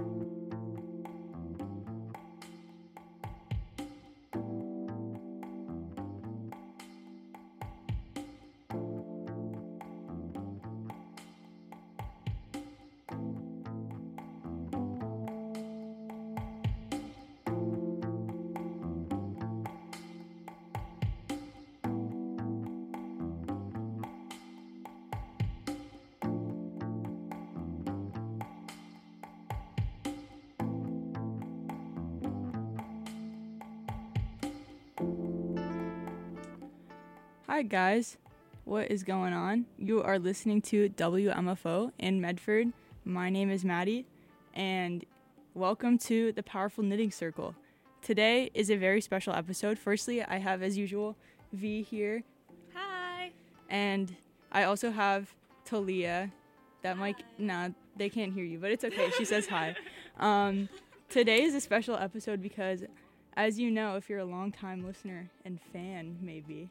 Hi guys, what is going on? You are listening to WMFO in Medford. My name is Maddie, and welcome to the Powerful Knitting Circle. Today is a very special episode. Firstly, I have, as usual, V here. Hi. And I also have Talia. They can't hear you, but it's okay. She says hi. Today is a special episode because, as you know, if you're a long-time listener and fan, maybe,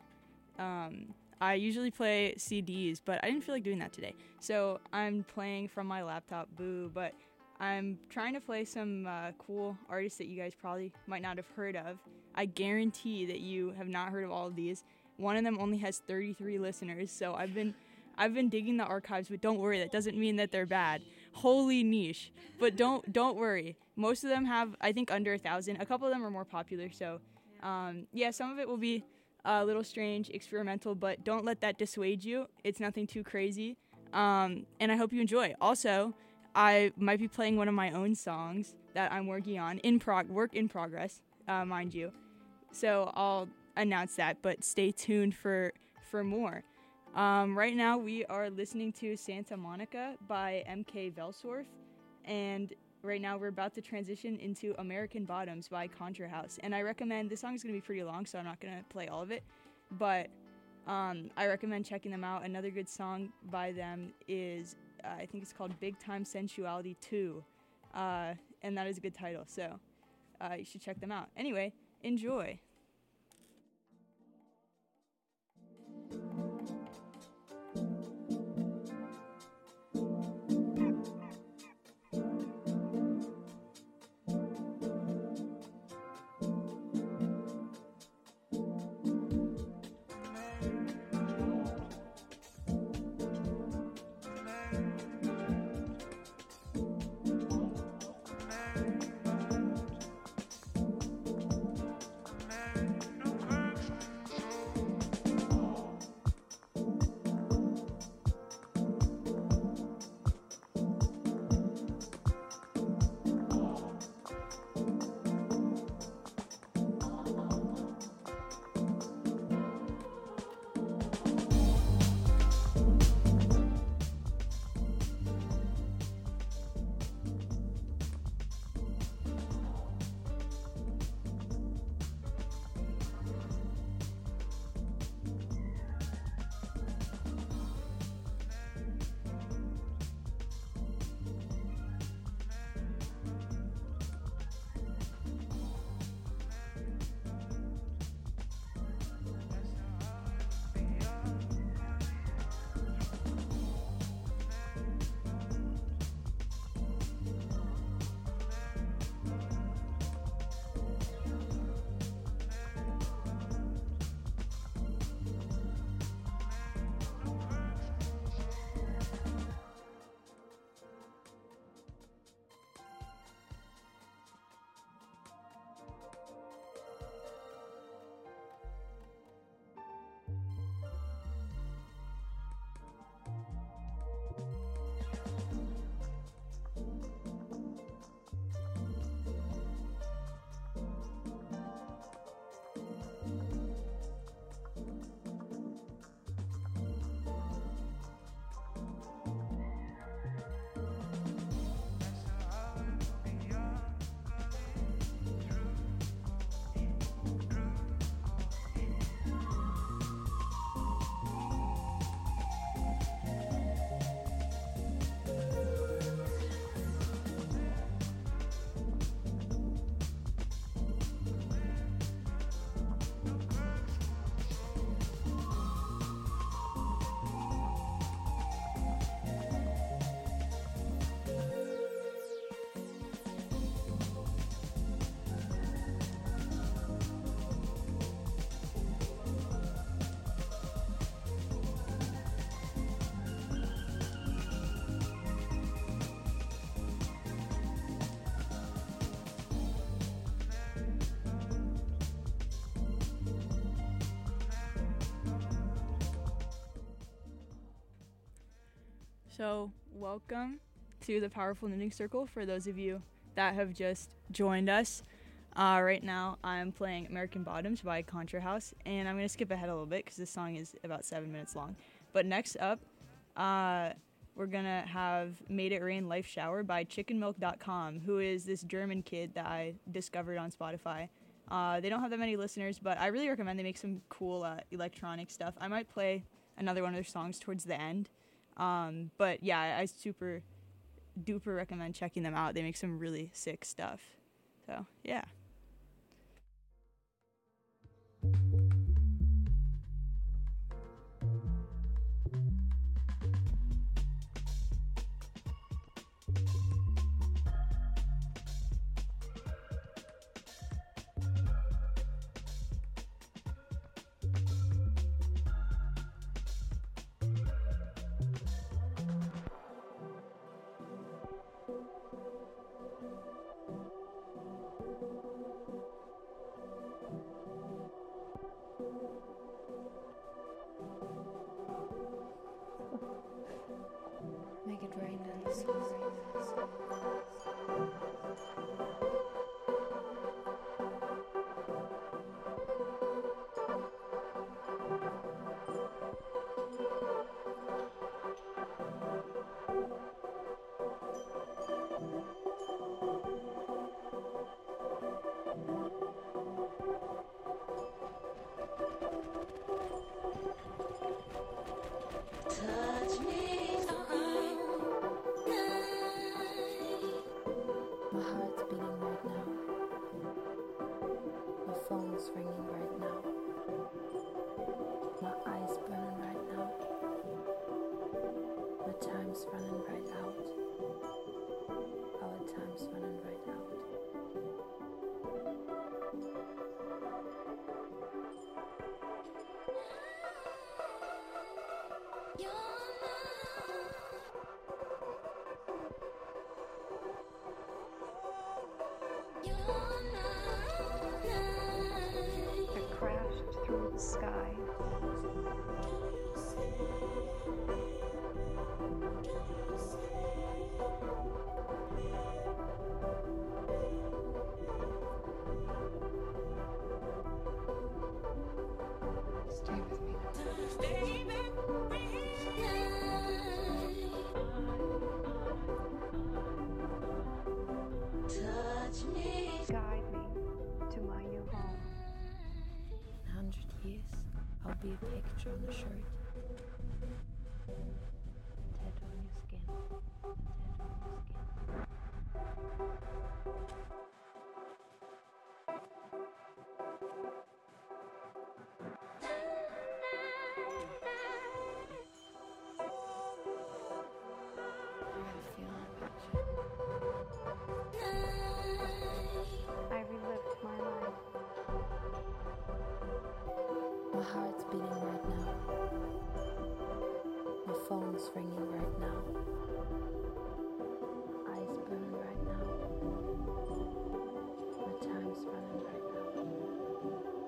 I usually play CDs, but I didn't feel like doing that today. So I'm playing from my laptop, but I'm trying to play some cool artists that you guys probably might not have heard of. I guarantee that you have not heard of all of these. One of them only has 33 listeners, so I've been digging the archives, but don't worry, that doesn't mean that they're bad. Holy niche. But don't worry. Most of them have, I think, under 1,000. A couple of them are more popular, so some of it will be a little strange, experimental, but don't let that dissuade you. It's nothing too crazy, and I hope you enjoy. Also, I might be playing one of my own songs that I'm working on, work in progress, mind you. So I'll announce that, but stay tuned for more. Right now we are listening to Santa Monica by MK Velsorf, and right now we're about to transition into American Bottoms by Contra House. And I recommend, this song is going to be pretty long, so I'm not going to play all of it, but I recommend checking them out. Another good song by them is, I think it's called Big Time Sensuality 2, and that is a good title, so you should check them out. Anyway, enjoy. So, welcome to the Powerful Knitting Circle for those of you that have just joined us. Right now, I'm playing American Bottoms by Contra House, and I'm going to skip ahead a little bit because this song is about 7 minutes long. But next up, we're going to have Made It Rain Life Shower by chickenmilk.com, who is this German kid that I discovered on Spotify. They don't have that many listeners, but I really recommend. They make some cool electronic stuff. I might play another one of their songs towards the end. But yeah, I super duper recommend checking them out. They make some really sick stuff. So yeah. Make it rain dance. Touch me My heart's beating right now. My phone's ringing right now. My eyes burning right now. My time's running right out. Our time's running right out. It crashed through the sky. Stay with me. touch me. Guide me to my new home. In 100 years, I'll be a picture on a shirt. Tattoo on your skin. Tattoo on your skin. I got a feeling about you. I relived my life. My heart's beating right now. My phone's ringing right now. Eyes burning right now. My time's running right now.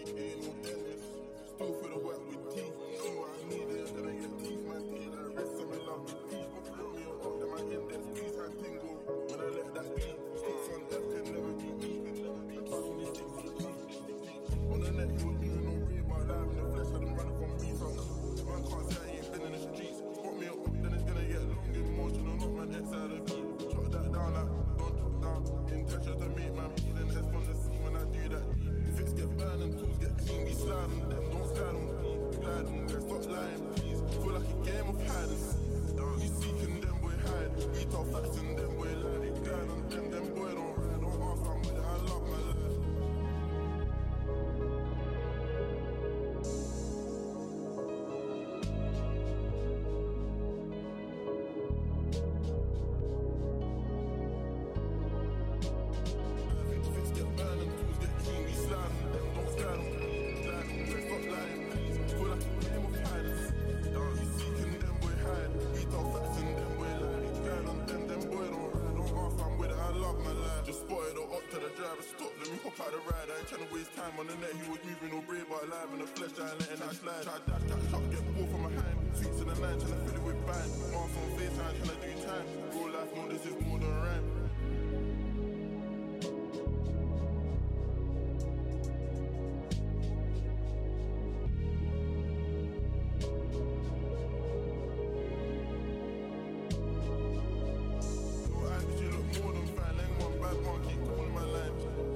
Ain't no dentist. Still for the work with teeth. See what I need it, then I get teeth. My teeth, I rest some in love with teeth. Put me on up, then my index. Please hand tingle. When I let that beat. Sticks on F can never be even. On the net, he was moving no real, but live in the flesh, I done run from me. So, man can't say I ain't been in the streets. Put me up, then it's gonna get long emotional. Not man X out of me. Shut that down like, don't talk down. Intention to make man feeling S from the scene when I do that. If it's get burned and tools get clean, we slide on them. Don't slide on me. Glide on them, stop lying, please. Feel like a game of hide and seek. You seeking them, boy, hide. We talk facts and them, boy, lie. They glide on them, boy, don't ride. Don't ask, I'm with it, I love my life. On the net, he was moving all brave, but alive in the flesh, I ain't letting that slide. Try dash, dash, shot, get ball from behind. Sweets in the line, trying to fill it with bang. Marks on face, I'm trying to do time. Real life, no, this is more than rhyme. Your eyes, you look more than fine. Lang one bad one, keep calling my line.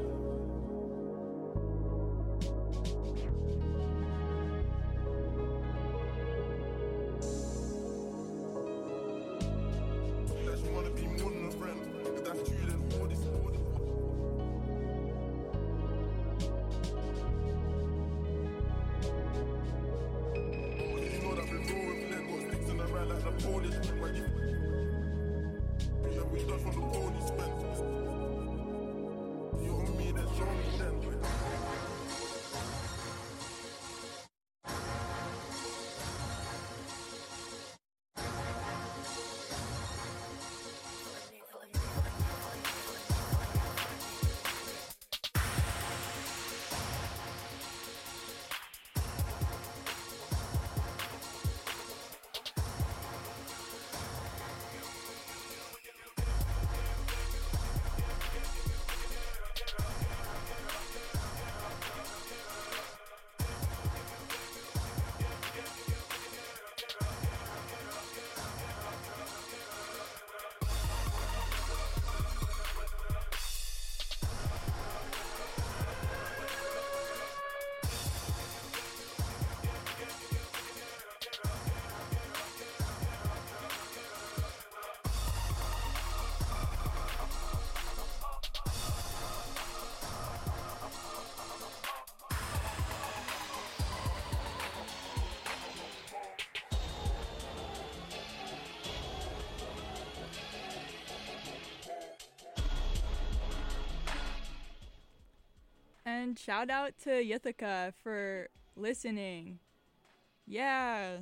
And shout out to Yithaka for listening. Yeah.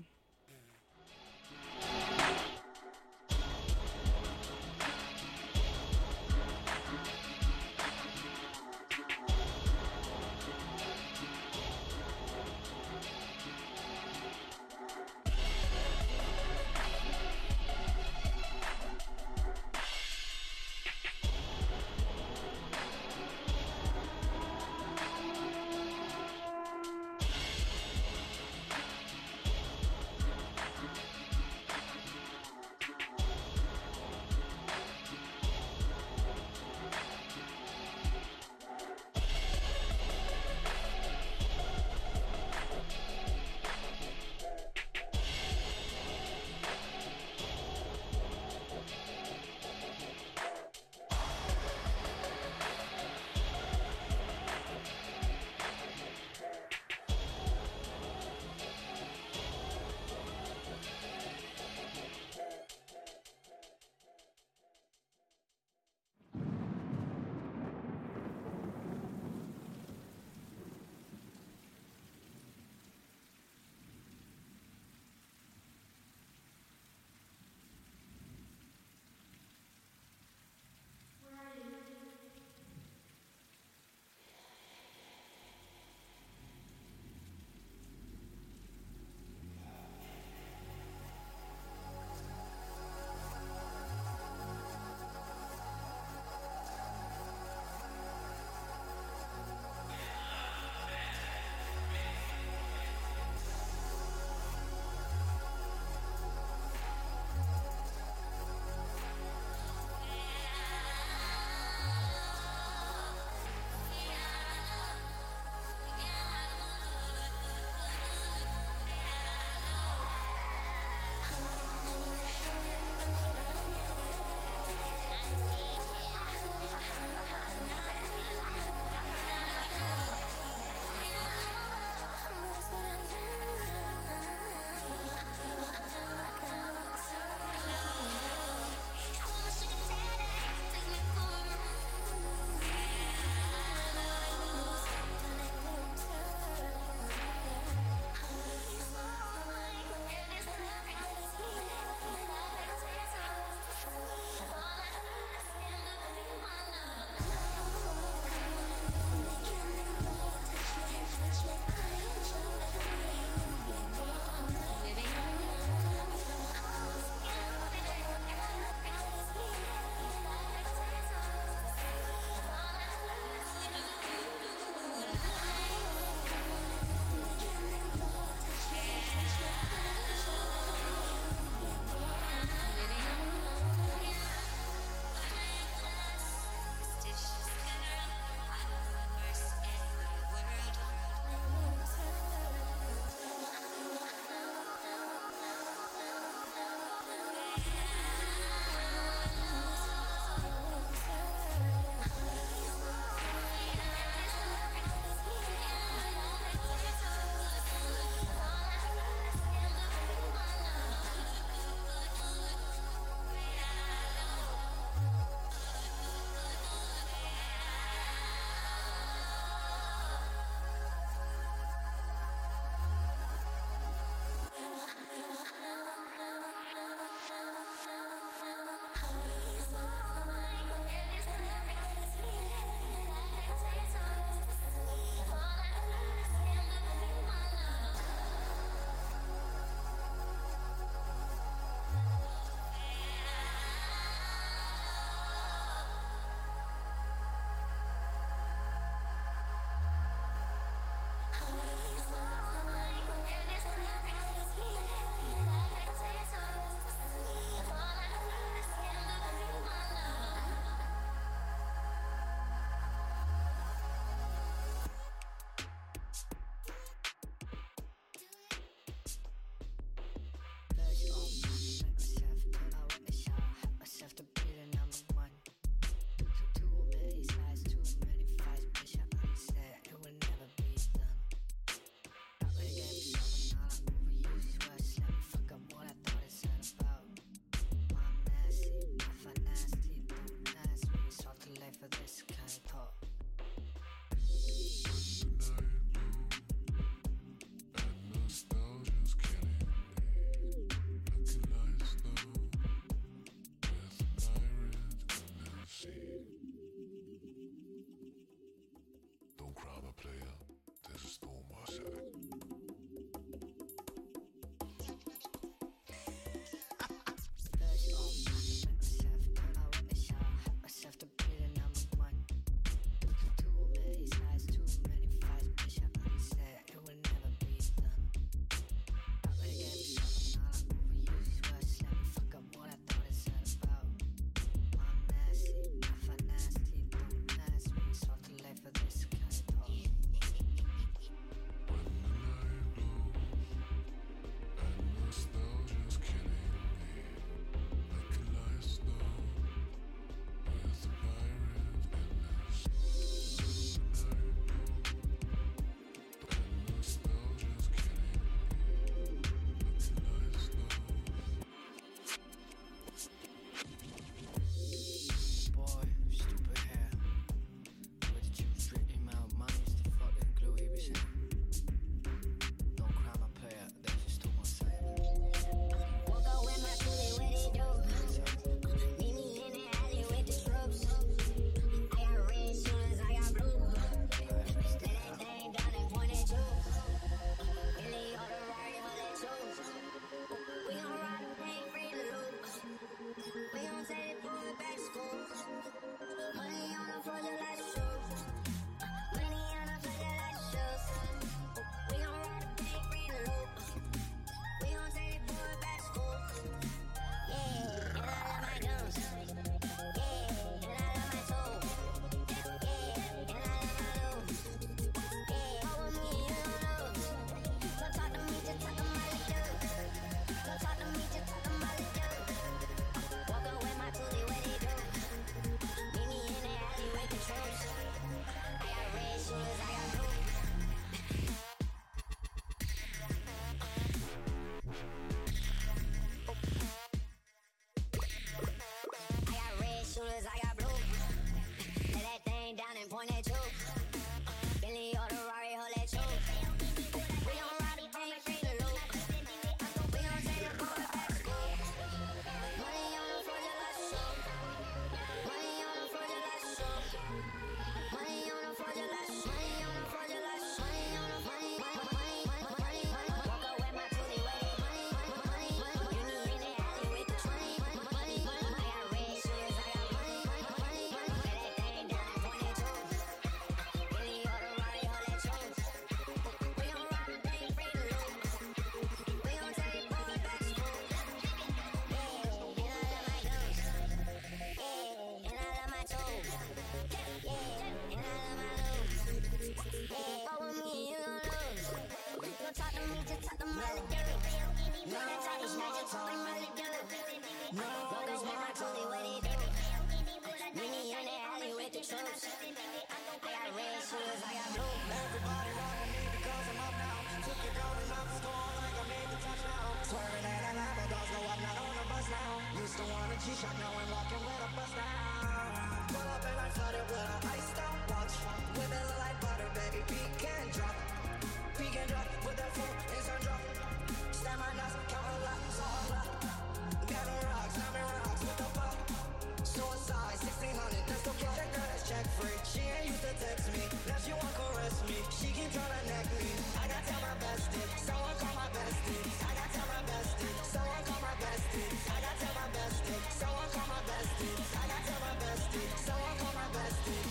point at you. Bentley or the Rari, hold at you. We gon' ride the bank, free the loop. We gon' take the boy back to school. Money on the floor just like a show. Money on the floor just like a show. Money on the floor just like a show. Money on the floor just like a show. Money on the money. Woke up with my tootie waited. Money. You need in the alley with the money. I got red shoes, I got money. Lay that thing down at 22. Billy or the Rari, hold that you. We gon' ride the bank, free the loop. We gon' take the boy back to school. Yeah, and I love my guns. Yeah, and I love my tools. Yeah, and I love my lose. Yeah, fuck with me, you gon' lose. Don't talk to me, just talk to Molly Girl. When I talk to smack, just talk to Molly Girl. Woke up with my toolie, what it do? Mini in the alley with the troops. I got red shoes, I got blue. Everybody rocking me because I'm up now. Took your girl to the store like I made the touchdown. Swerving at a lap, dogs go up, not on the bus now. Used to want a G-Shock, now I'm walking with a bus now. Pull up and I flooded with a iced out watch. With it like butter, baby, peek and drop. Peek and drop, with that phone, inside drop. Stand my nuts, count a lot, so a lot. Gather rocks, snapping rocks with the pop. Suicide, 1600, that's okay. That girl is check free. She ain't used to text me. Now she won't caress me. She keep trying to neck me. I gotta tell my bestie. Someone call my bestie. I gotta tell my bestie. Someone call my bestie. I gotta tell my bestie. Someone call my bestie. I gotta tell my bestie. Someone call my bestie.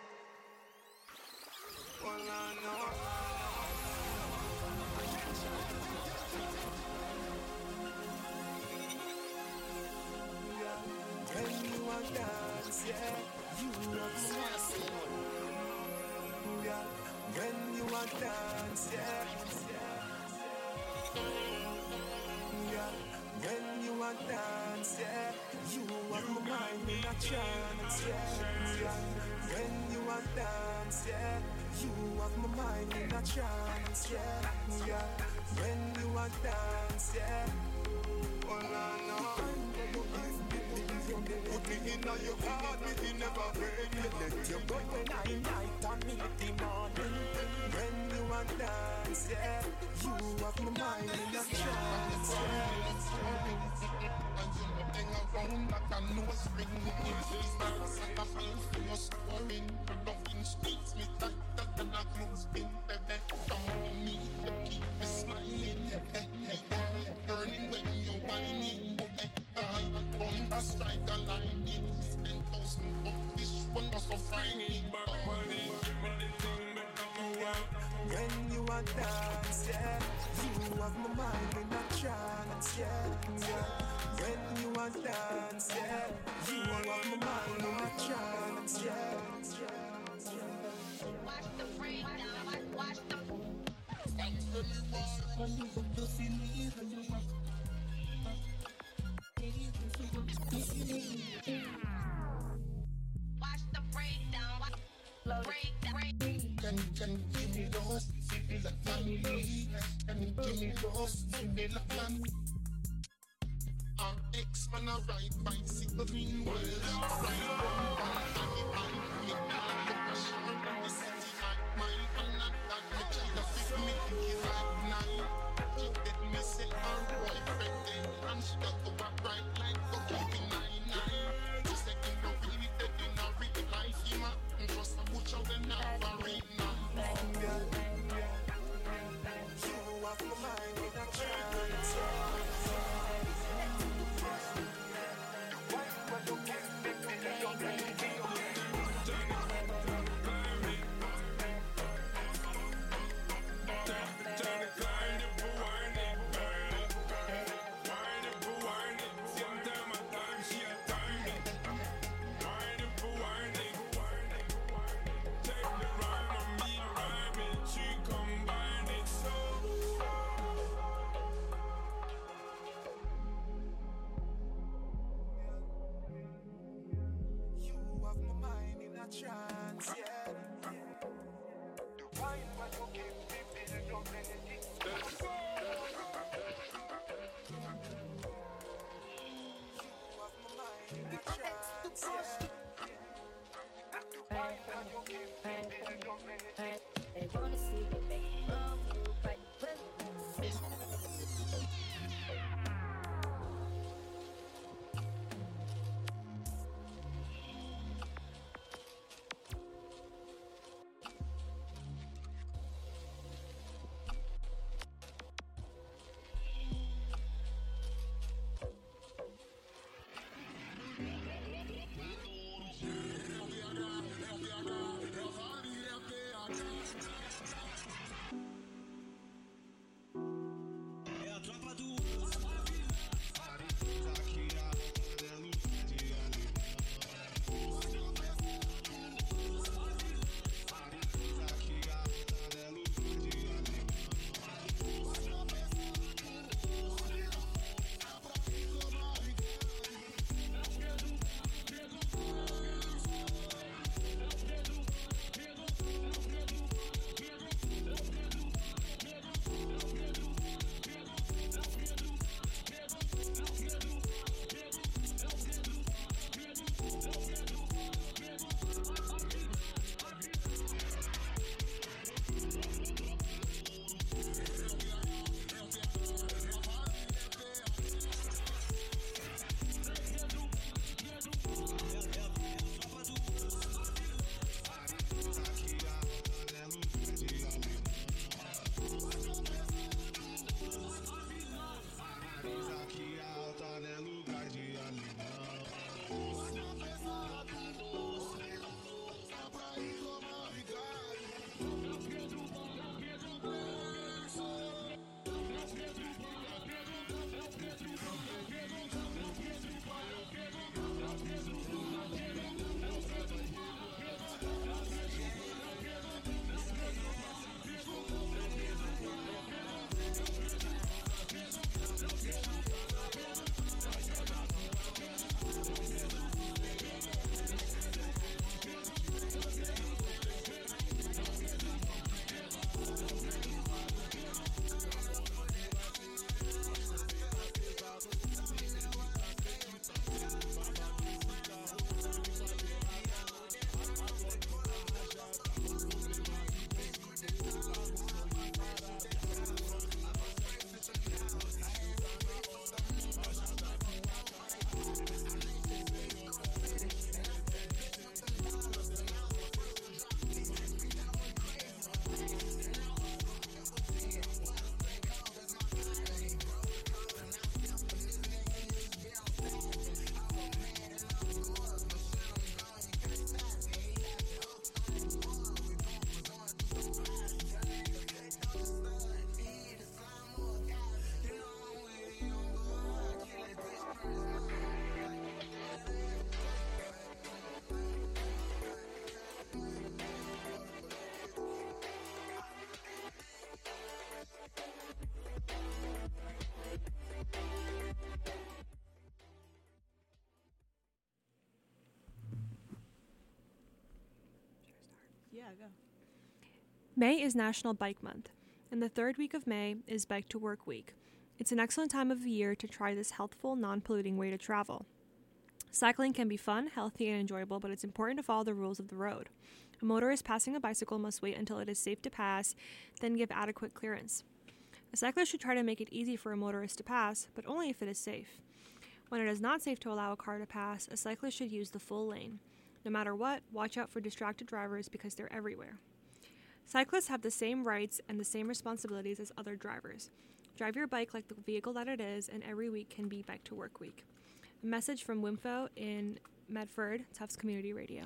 Well, I know. When you are dance, yeah, you love me. Yeah, when you are dance, yeah, yeah, when you are dance, yeah, you have my mind in a trance, yeah, when you are dance, yeah, you have my mind in a trance, yeah, when you are dance, yeah, all I know. Put me in your heart, me never break it. Let you go when I night and me the morning. When you are dance, yeah, you have my mind in a trance, And you know hang around like a nose ring. These stars and I feel for your scoring. Your loving speaks me tighter than a close pin. Baby, come on me, you keep me smiling. Burning when you're whining. I strike a line in 10,000 of this one was so frightening. when you are dance, yeah, you have my mind in a trance, yeah. When you are dance, yeah, you have my mind in a trance, yeah. Watch the breakdown, watch the. Watch the breakdown, Can you give me those? Feel like family. Can you give me those? Feel like family. Our ex-man a ride bicycle meanwhile. Ride one and the eye. Look a short and the city at mile. And not that much either 50 million at night. She let me say her boyfriend then. And she got to walk right like the keeping 9-9. Just like in the really dead in a real life. You man, just a butcher when never read now. You have my mind in a trance, yeah. Trance, yeah. The wine when you give me build up energy. You have my mind in a trance, yeah. The wine when you give me wanna see you make me love you right with me. Yeah, go. May is National Bike Month, and the third week of May is Bike to Work Week. It's an excellent time of the year to try this healthful, non-polluting way to travel. Cycling can be fun, healthy, and enjoyable, but it's important to follow the rules of the road. A motorist passing a bicycle must wait until it is safe to pass, then give adequate clearance. A cyclist should try to make it easy for a motorist to pass, but only if it is safe. When it is not safe to allow a car to pass, a cyclist should use the full lane. No matter what, watch out for distracted drivers because they're everywhere. Cyclists have the same rights and the same responsibilities as other drivers. Drive your bike like the vehicle that it is, and every week can be Bike to Work Week. A message from WIMFO in Medford, Tufts Community Radio.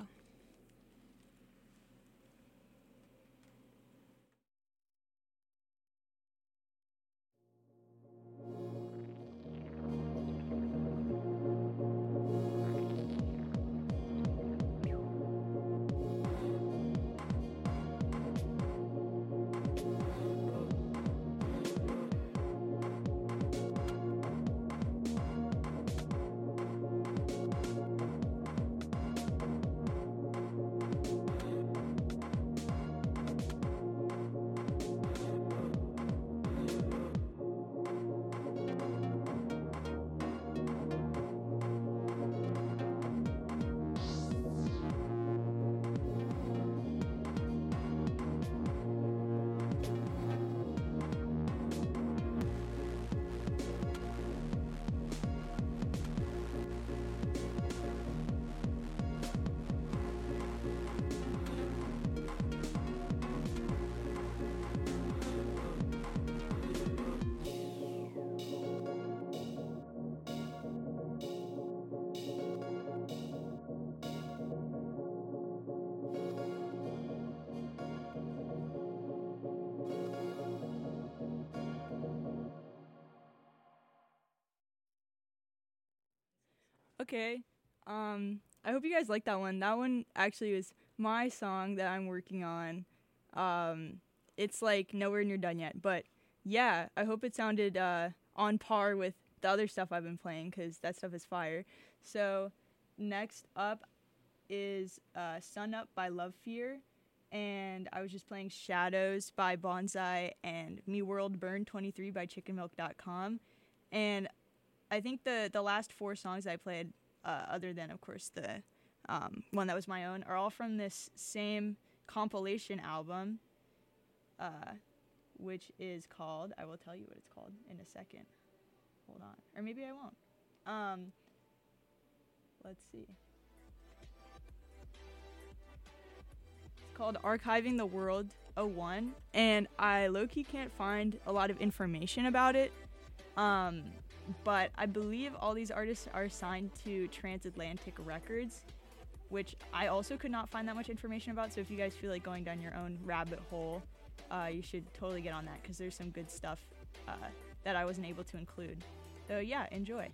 Okay. I hope you guys like that one. That one actually was my song that I'm working on. It's like nowhere near done yet, but yeah, I hope it sounded on par with the other stuff I've been playing, because that stuff is fire. So next up is Sun Up by Love Fear, and I was just playing Shadows by Bonsai and Me World Burn 23 by chickenmilk.com. And I think the last 4 songs I played, other than of course the one that was my own, are all from this same compilation album, which is called, I will tell you what it's called in a second. Hold on. Or maybe I won't. Let's see. It's called Archiving the World 01, and I low-key can't find a lot of information about it. But I believe all these artists are signed to Transatlantic Records, which I also could not find that much information about. So if you guys feel like going down your own rabbit hole, you should totally get on that, because there's some good stuff that I wasn't able to include. So yeah, enjoy.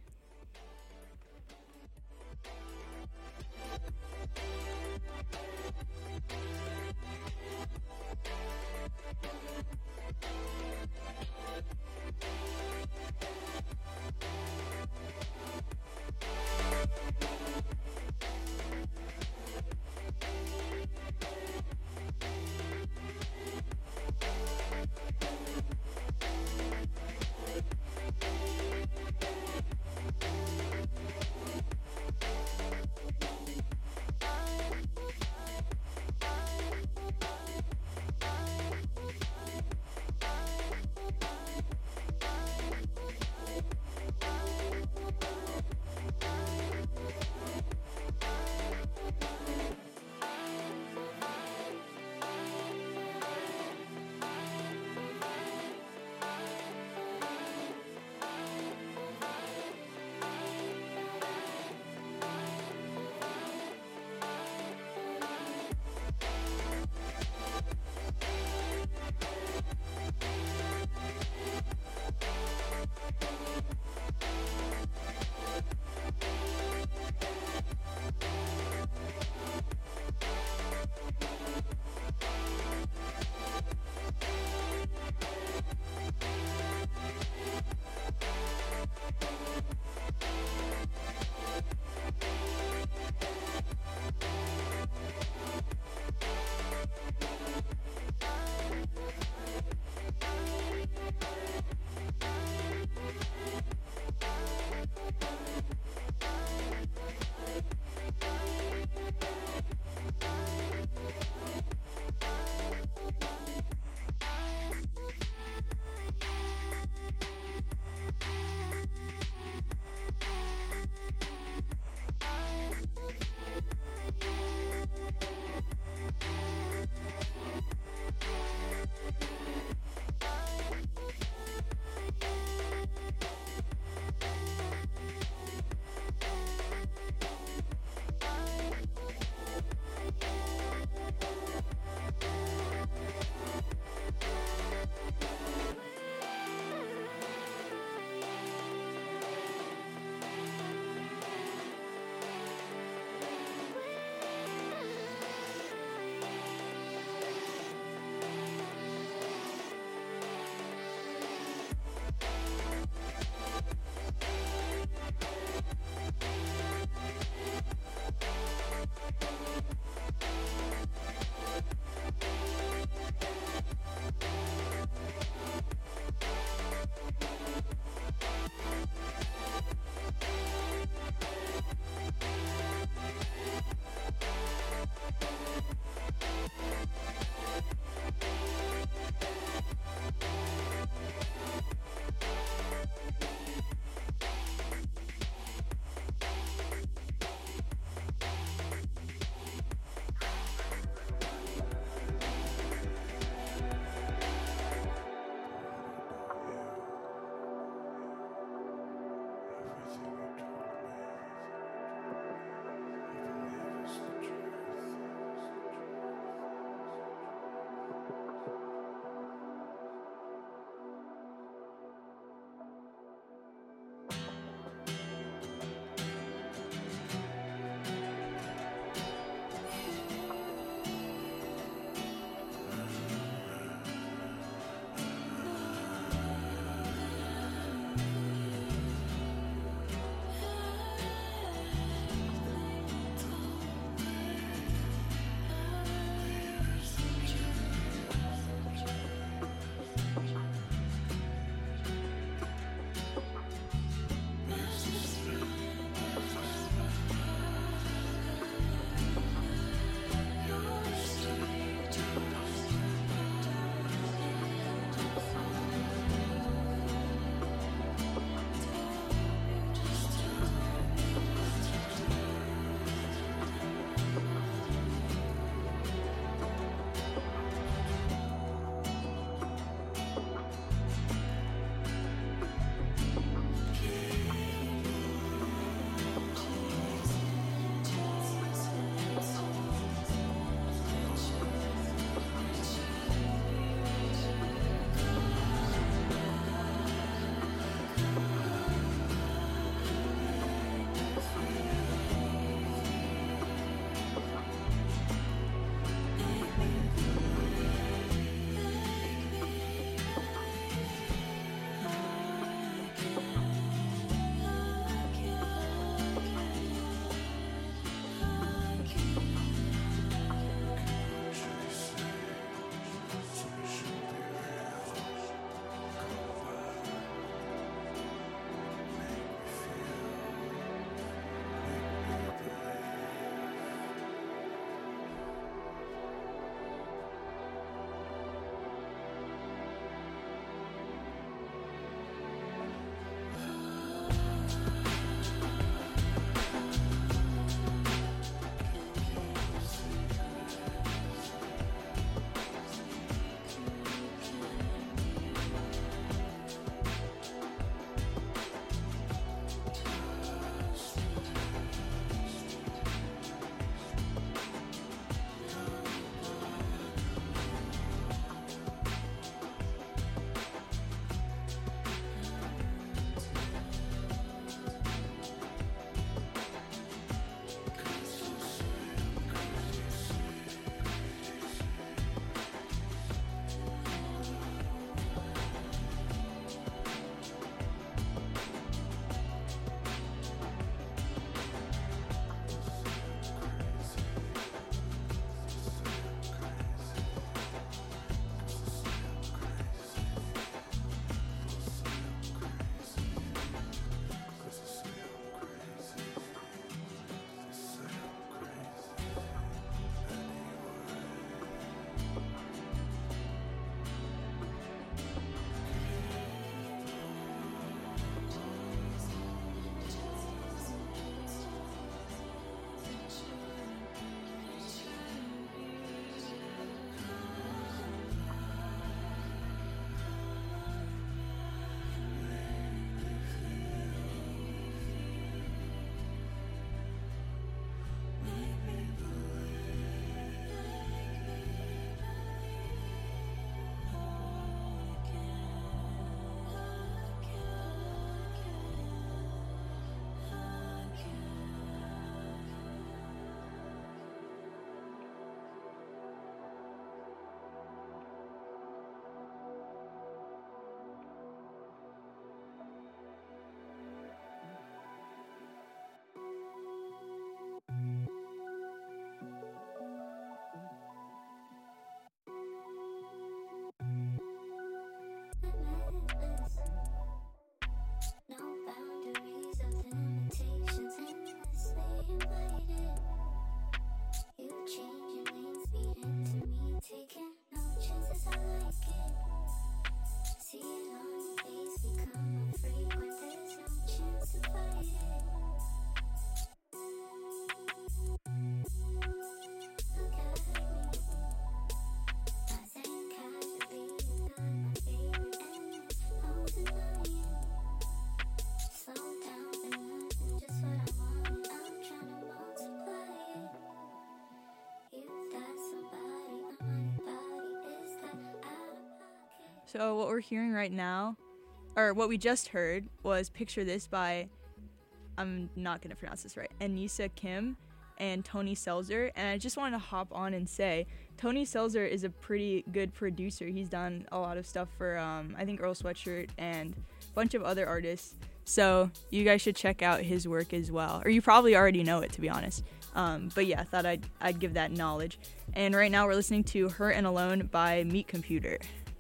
So what we're hearing right now, or what we just heard, was Picture This by, I'm not going to pronounce this right, Anissa Kim and Tony Selzer. And I just wanted to hop on and say, Tony Selzer is a pretty good producer. He's done a lot of stuff for, I think, Earl Sweatshirt and a bunch of other artists. So you guys should check out his work as well. Or you probably already know it, to be honest. But yeah, I thought I'd give that knowledge. And right now we're listening to Hurt and Alone by Meat Computer.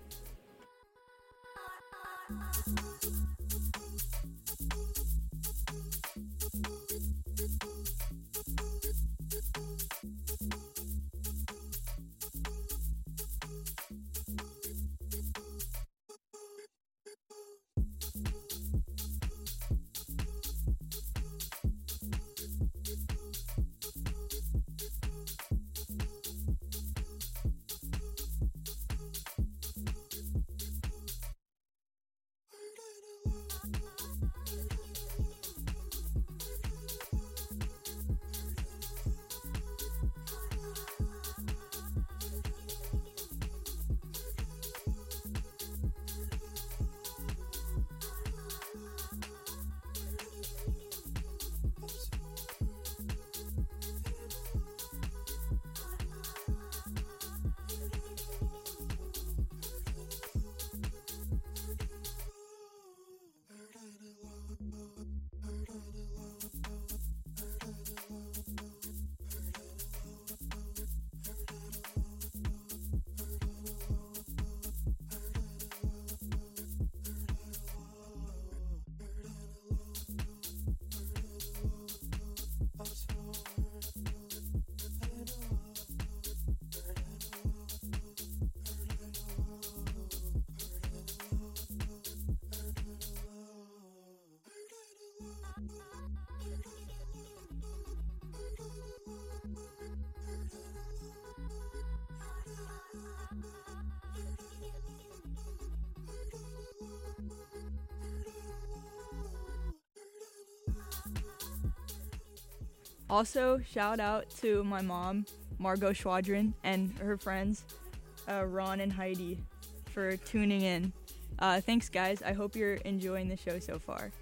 Also, shout out to my mom, Margot Schwadron, and her friends, Ron and Heidi, for tuning in. Thanks, guys. I hope you're enjoying the show so far.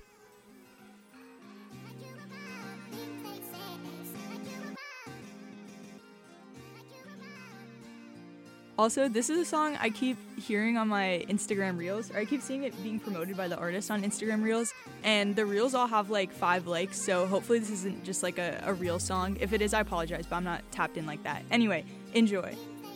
Also, this is a song I keep hearing on my Instagram Reels, or I keep seeing it being promoted by the artist on Instagram Reels, and the Reels all have like 5 likes, so hopefully this isn't just like a real song. If it is, I apologize, but I'm not tapped in like that. Anyway, enjoy.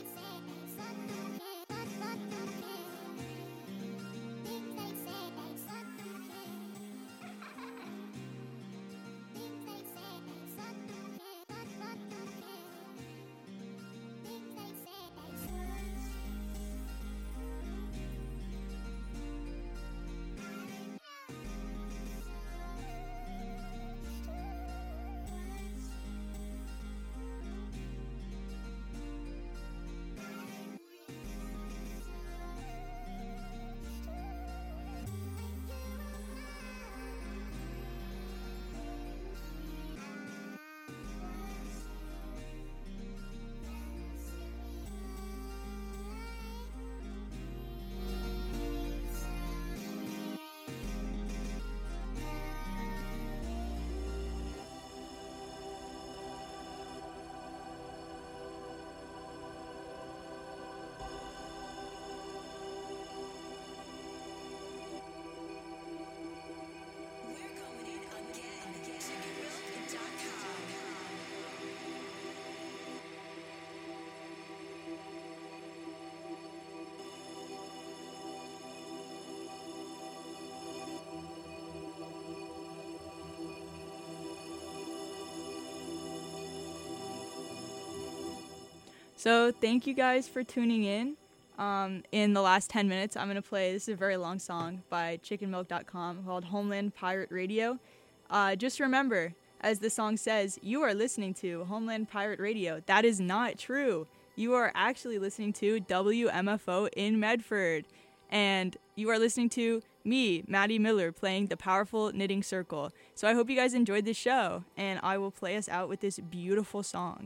So thank you guys for tuning in. In the last 10 minutes, I'm going to play, this is a very long song by chickenmilk.com called Homeland Pirate Radio. Just remember, as the song says, you are listening to Homeland Pirate Radio. That is not true. You are actually listening to WMFO in Medford. And you are listening to me, Maddie Miller, playing the powerful Knitting Circle. So I hope you guys enjoyed this show, and I will play us out with this beautiful song.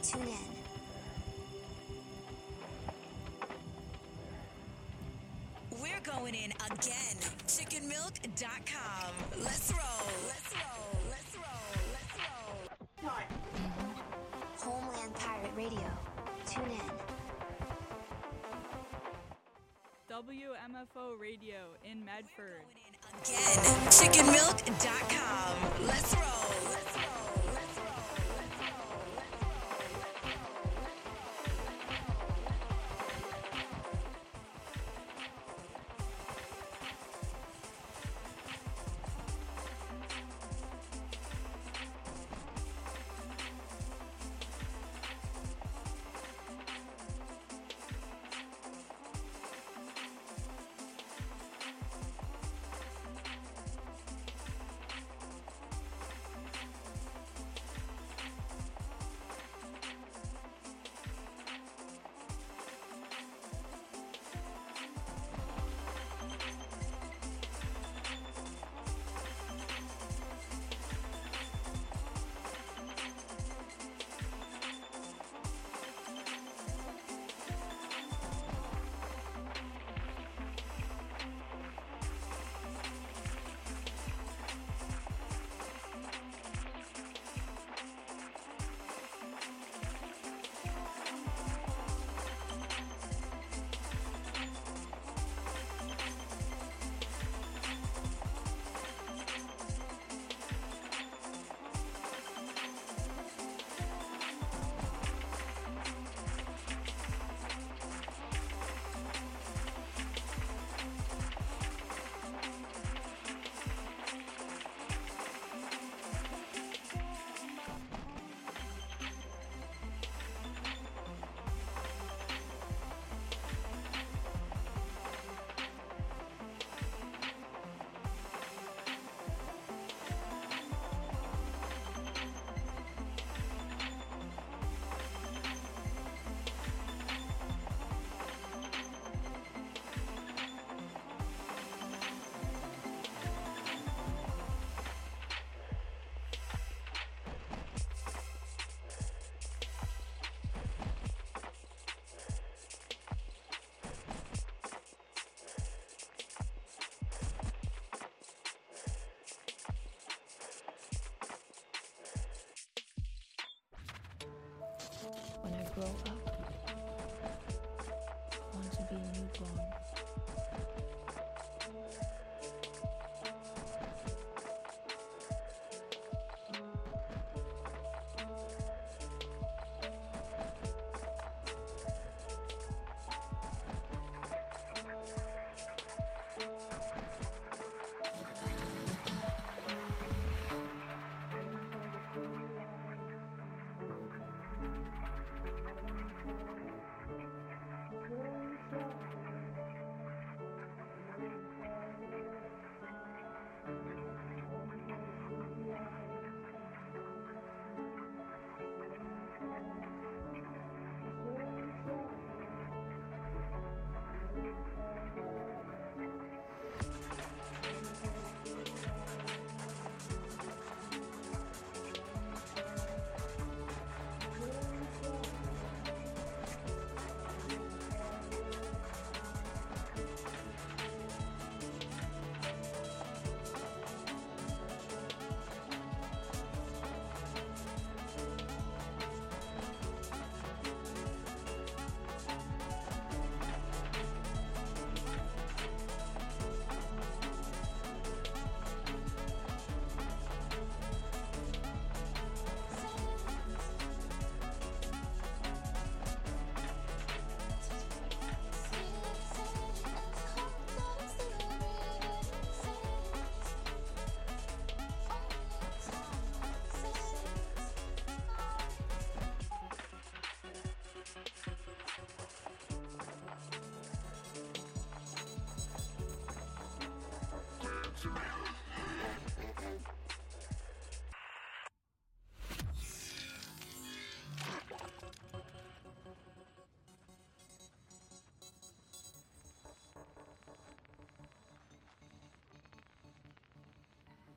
Tune in. We're going in again. Chickenmilk.com. Let's roll. Let's roll. Let's roll. Let's roll. Homeland Pirate Radio. Tune in. WMFO Radio in Medford. Again. Chickenmilk.com. Let's roll. Let's roll. Let's roll. When I grow up, I want to be a newborn.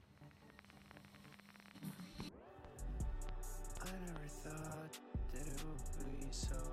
I never thought that it so